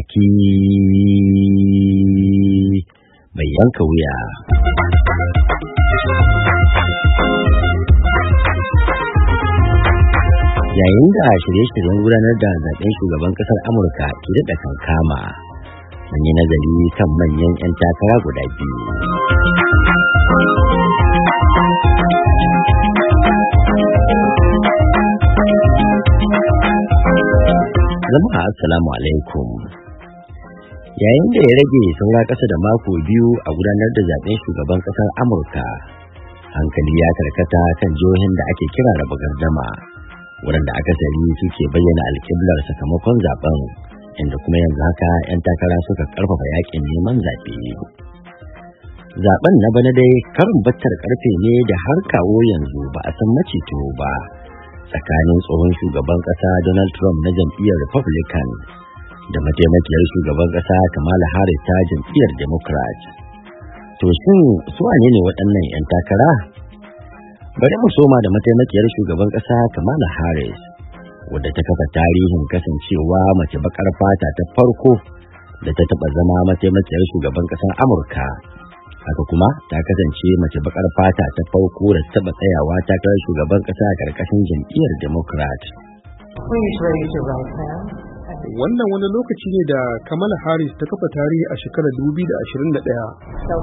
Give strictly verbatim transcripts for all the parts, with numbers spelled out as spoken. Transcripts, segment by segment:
baki mai yanka wuya. Yayin da shirye-shiryen gudanar da zaben shugaban ƙasar Amurka ke daɗa kankama, mun yi nazari kan manyan 'yan takara guda biyu. Jama'a assalamu alaikum. Yayin da ya rage saura ƙasa da mako biyu a gudanar da zaben shugaban ƙasar Amurka, hankali ya karkata kan jihohin da ake kira raba gardama, waɗanda akasari suke bayyana alƙiblar sakamakon zaben, inda kuma yanzu haka 'yan takara suka ƙarfafa yaƙin neman zaɓe. Zaben na bana dai karin battar ƙarfe ne da har kawo yanzu ba a san macito ba, tsakanin tsohon shugaban ƙasa Donald Trump na jam'iyyar Republican da mataimakiyar shugaban ƙasa Kamala Harris ta jam'iyyar Democrat. To shin su wane ne waɗannan 'yan takara? Bari mu soma da mataimakiyar shugaban ƙasa Kamala Harris, wadda ta kafa tarihin kasancewa mace baƙar fata ta farko da ta taɓa zama mataimakiyar shugaban ƙasar Amurka. Haka kuma ta kasance mace baƙar fata ta farko da ta taɓa tsayawa takarar shugaban ƙasa a ƙarƙashin jam'iyyar Democrat. Wannan wani lokaci ne da Kamala Harris ta kafa tarihi a shekarar dubu biyu da ashirin da ɗaya.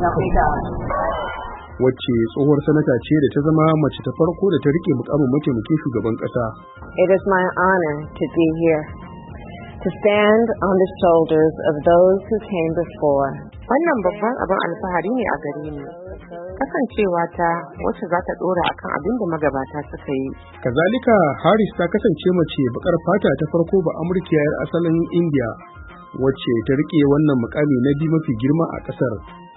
Wacce tsohuwar sanata ce da ta zama mace ta farko da ta rike mukamin mataimakin shugaban ƙasa. It is my honor to be here, to stand on the shoulders of those who came before. Wannan babban abin alfahari ne a gare ni, kasancewa ta wacce za ta dora akan abin da magabata suka yi. Kazalika Harris ta kasance mace bakar fata ta farko ba Amurkiyar asalin India, wacce ta rike wannan mukami na biyu mafi girma a kasar.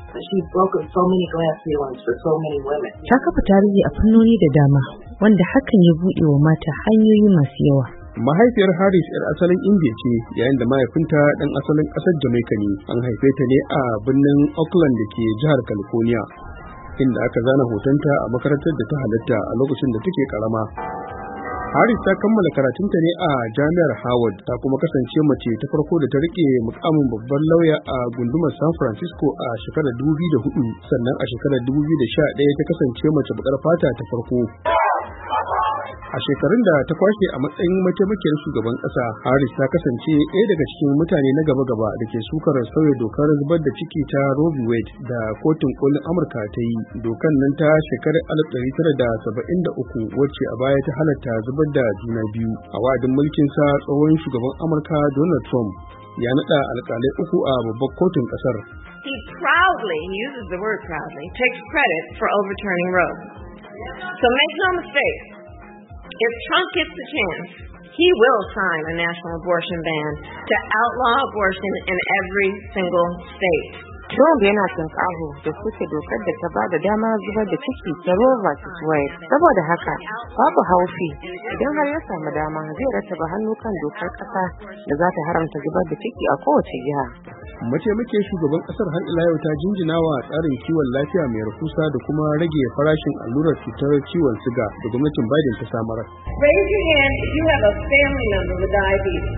Ta kafa tarihi a fannoni da dama, wanda hakan ya buɗe wa mata hanyoyi masu yawa. Mahaifiyar Harris 'yar asalin India ce, yayin da mahaifinta ɗan asalin ƙasar Jamaica ne. An haife ta ne a birnin Oakland da ke jihar California, inda aka zana hotonta a makarantar da ta halatta a lokacin da take karama. Harris ta kammala karatunta ne a Jami'ar Howard, ta kuma kasance mace ta farko da ta rike mukamin babban lauya a gundumar San Francisco a shekarar dubu biyu da hudu, sannan a shekarar dubu biyu da sha ɗaya ta kasance mace bakar fata ta farko. A shekarun da ta kwashe a matsayin mataimakiyar shugaban ƙasa, Harris ta kasance ɗaya daga cikin mutane na gaba-gaba da ke sukar sauya dokar zubar da ciki ta Roe v. Wade da kotun kolin Amurka ta yi. Dokan nan ta shekarar alif ɗari tara da saba'in da uku, wacce a baya ta halatta zubar da juna biyu. A wa'adin mulkinsa, tsohon shugaban Amurka Donald Trump ya naɗa alƙalai uku a babbar kotun ƙasar. He proudly, he uses the word proudly, takes credit for overturning Roe. So make no mistake, if Trump gets the chance, he will sign a national abortion ban to outlaw abortion in every single state. Trump yana tunƙaho da suke dokar da ta ba da dama zubar da ciki ta Roe versus Wade. Saboda haka, babu haufi idan har ya samu dama zai rattaba hannu kan dokar ƙasa da za ta haramta zubar da ciki a kowace jiha. Mataimakiyar shugaban ƙasar har ila yau ta jinjina wa tsarin kiwon lafiya mai rahusa da kuma rage farashin allurar cutar ciwon siga da gwamnatin Biden ta samar. Raise your hand if you have a family member with diabetes.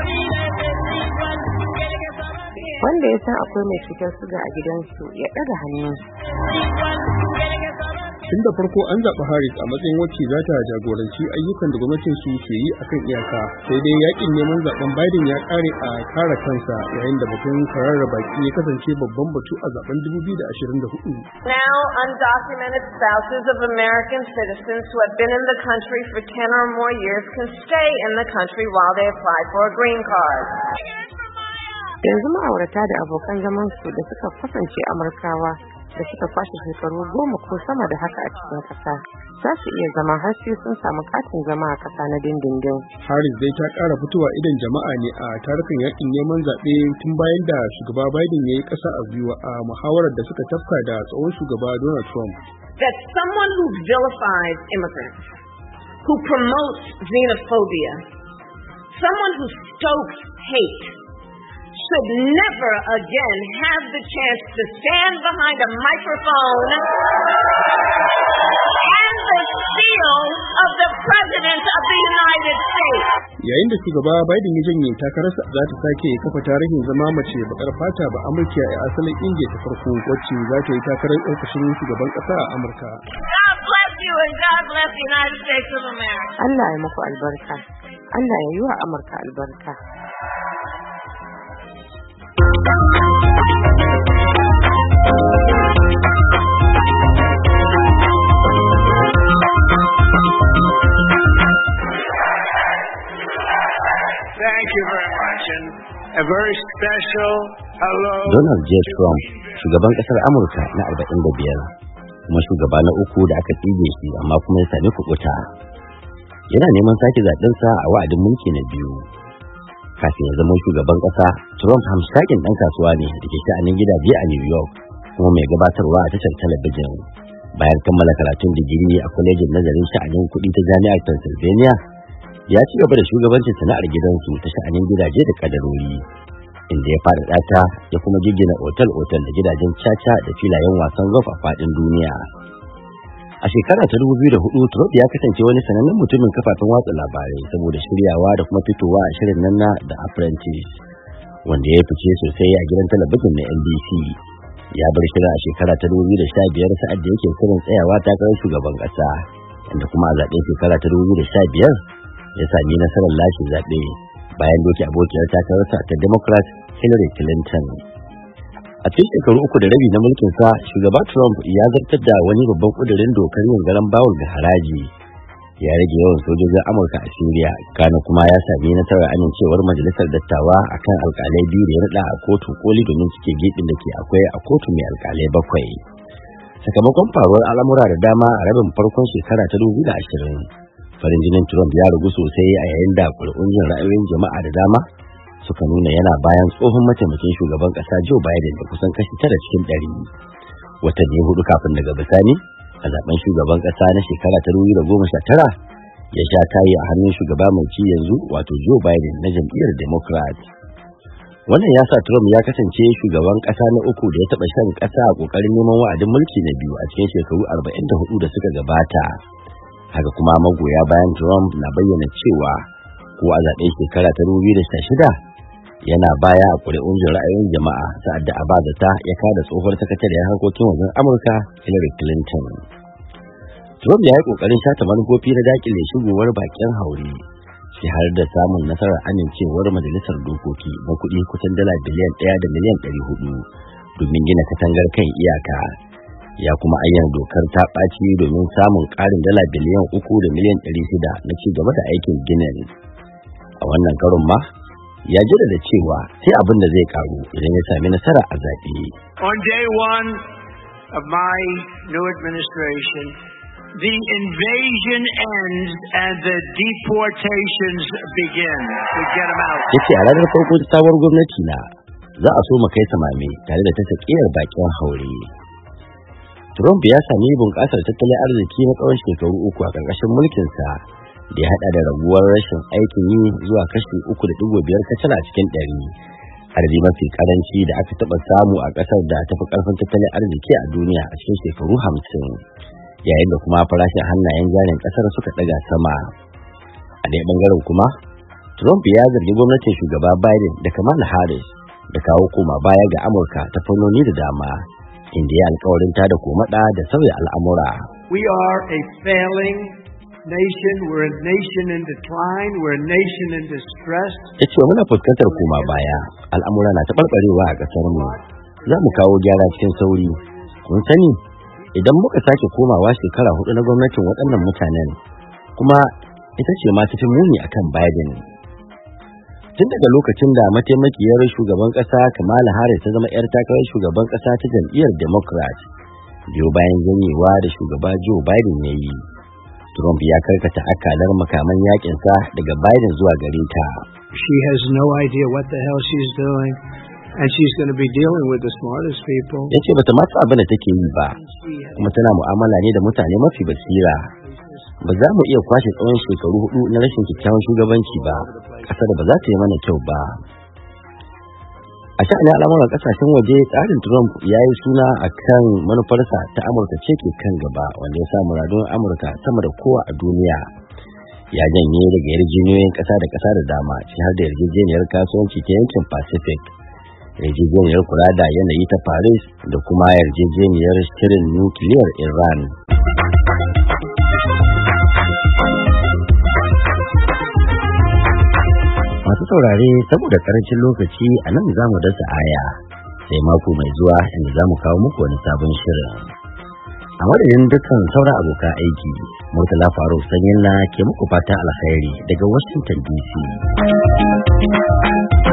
Wanda ya san akwai mai cutar suga a gidansu ya ɗaga hannu. Tun da farko an zaɓi Harris a matsayin wacce za ta jagoranci ayyukan da gwamnatin su ke yi akan iyaka, sai dai yakin neman zaben Biden ya ƙare a kare kansa, yayin da batun kwararra baki ya kasance babban batu a zaben dubu biyu da ashirin da hudu. Now undocumented spouses of American citizens who have been in the country for ten or more years can stay in the country while they apply for a green card. Yanzu ma'aurata da abokan zaman su da suka kasance Amurkawa da suka kwashe shekaru goma ko sama da haka a cikin ƙasa za su iya zama har sai sun samu katin zama a ƙasa na dindindin. Harris dai ta ƙara fitowa idan jama'a ne a tarukan yakin neman zaɓe tun bayan da shugaba Biden ya yi ƙasa a gwiwa a muhawarar da suka tafka da tsohon shugaba Donald Trump. That someone who vilifies immigrants, who promotes xenophobia, someone who stokes hate, should never again have the chance to stand behind a microphone and the seal of the President of the United States. Yayin da shugaba Biden ya janye takararsa za ta sake kafa tarihin zama mace bakar fata ba Amurka a asalin Indiya ta farko wacce za ta yi takarar ofishin shugaban ƙasa a Amurka. God bless you and God bless the United States of America. Allah ya muku albarka. Allah ya yi wa Amurka albarka. Thank you very much, and a very special hello. Donald J. Trump, shugaban ƙasar Amurka na arba'in da biyar, kuma shugaba na uku da aka tsige shi amma kuma ya sami kuɓuta. Yana neman sake zaɓensa a wa'adin mulki na biyu. Kafin ya zama shugaban ƙasa, Trump hamshakin ɗan kasuwa ne da ke sha'anin gidaje a New York, kuma mai gabatarwa a tashar talabijin. Bayan kammala karatun digiri a kwalejin nazarin sha'anin kuɗi ta Jami'ar Pennsylvania, ya ci gaba da shugabancin sana'ar gidansu ta sha'anin gidaje da kadarori, inda ya faɗaɗa ta ya kuma giggina otal-otal da gidajen caca da filayen wasan golf a faɗin duniya. A shekara ta dubu biyu da hudu, Trump ya kasance wani sanannen mutumin kafafen watsa labarai saboda shiryawa da kuma fitowa a shirin nan na The Apprentice, wanda ya fice sosai a gidan talabijin na N B C. Ya bar shirin a shekara ta dubu biyu da sha biyar sa'ad da yake shirin tsayawa takarar shugaban ƙasa, inda kuma a zaɓen shekara ta dubu biyu da sha biyar ya sami nasarar lashe zaɓe bayan doke abokiyar takararsa ta Democrat Hillary Clinton. A cikin shekaru uku da rabi na mulkinsa, shugaba Trump ya zartar da wani babban ƙudurin dokar yin garan bawul ga haraji. Ya rage yawan sojojin Amurka a Syria, kana kuma ya sami nasarar amincewar majalisar dattawa akan alƙalai biyu da ya naɗa a kotun koli domin cike gibin da ke akwai a kotu mai alƙalai bakwai. Sakamakon faruwar al'amura da dama a rabin farkon shekara ta dubu da ashirin, farin jinin Trump ya ragu sosai a yayin da ƙuri'un jin ra'ayoyin jama'a da dama suka nuna yana bayan tsohon mataimakin shugaban ƙasa Joe Biden da kusan kashi tara cikin ɗari. Watanni hudu kafin daga bisani, a zaben shugaban ƙasa na shekara ta dubu da goma sha tara, ya sha kayi a hannun shugaba mai ci yanzu wato Joe Biden na jam'iyyar Democrat. Wannan ya sa Trump ya kasance shugaban ƙasa na uku da ya taɓa shan ƙasa a ƙoƙarin neman wa'adin mulki na biyu a cikin shekaru arba'in da hudu da suka gabata. Haka kuma magoya bayan Trump na bayyana cewa ko a zaɓen shekara ta dubu biyu da sha shida yana baya a ƙuri'un jin ra'ayoyin jama'a sa'ad da Abazata ya kada tsohuwar sakatariyar harkokin wajen Amurka Hillary Clinton. Trump ya yi ƙoƙarin shata manufofi na daƙile shigowar baƙin haure, shi har da samun nasarar amincewar majalisar dokoki na kuɗi kusan dala biliyan ɗaya da miliyan ɗari hudu domin gina katangar kan iyaka. Ya kuma ayyana dokar ta ɓaci domin samun ƙarin dala biliyan uku da miliyan ɗari shida na ci gaba da aikin ginin. A wannan karon ma, ya jaddada cewa sai abin da zai karu idan ya sami nasara a zaɓe. On day one of my new administration, the invasion ends and the deportations begin. We get them out. Yace a ranar farko ta sabuwar gwamnati na za a so mu kai samame tare da ta tsakiyar bakin haure. Trump ya sami bunƙasar tattalin arziki na tsawon shekaru uku a ƙarƙashin mulkinsa da ya haɗa da raguwar rashin aikin yi zuwa kashi uku da ɗigo biyar kacal a cikin ɗari, adadi mafi ƙaranci da aka taɓa samu a ƙasar da tafi ƙarfin tattalin arziki a duniya a cikin shekaru hamsin, yayin da kuma farashin hannayen jarin ƙasar suka ɗaga sama. A ɗaya ɓangaren kuma, Trump ya zargi gwamnatin shugaba Biden da Kamala Harris da kawo koma baya ga Amurka ta fannoni da dama, inda ya alkawarin ta da komaɗa da sauya al'amura. We are a failing nation, we're a nation in decline, we're a nation in distress. Ya ce muna fuskantar koma baya, al'amura na taɓarɓarewa a ƙasar mu. Za mu kawo gyara cikin sauri. Kun sani, idan muka sake komawa shekara hudu na gwamnatin waɗannan mutanen, kuma ita ce ma tafi muni akan Biden. Tun daga lokacin da mataimakiyar shugaban ƙasa Kamala Harris ta zama 'yar takarar shugaban ƙasa ta jam'iyyar Democrat, biyo bayan janyewa da shugaba Joe Biden ya yi, Trump ya karkata akalar makaman yakinsa daga Biden zuwa gare ta. She has no idea what the hell she's doing, and she's going to be dealing with the smartest people. Ya ce bata matsa abin da take yi ba, kuma tana mu'amala ne da mutane mafi basira. Ba za mu iya kwashe tsawon shekaru hudu na rashin kyakkyawan shugabanci ba, ƙasar ba za ta yi mana kyau ba. A sha'anin al'amuran kasashen waje, tsarin Trump ya yi suna a kan manufarsa ta Amurka ce ke kan gaba, wanda ya sa muradun Amurka sama da kowa a duniya. Ya janye daga yarjejeniyoyin ƙasa da ƙasa da dama, ciki har da yarjejeniyar kasuwanci ta yankin Pacific, yarjejeniyar kula da yanayi ta Paris da kuma yarjejeniyar shirin nukiliyar Iran. Masu saurare, saboda karancin lokaci a nan za mu dasa aya, sai mako mai zuwa inda za mu kawo muku wani sabon shirin. A madadin dukkan sauran abokan aiki, Murtala Faruk Sanyin na ke muku fatan alkhairi daga Washington D C.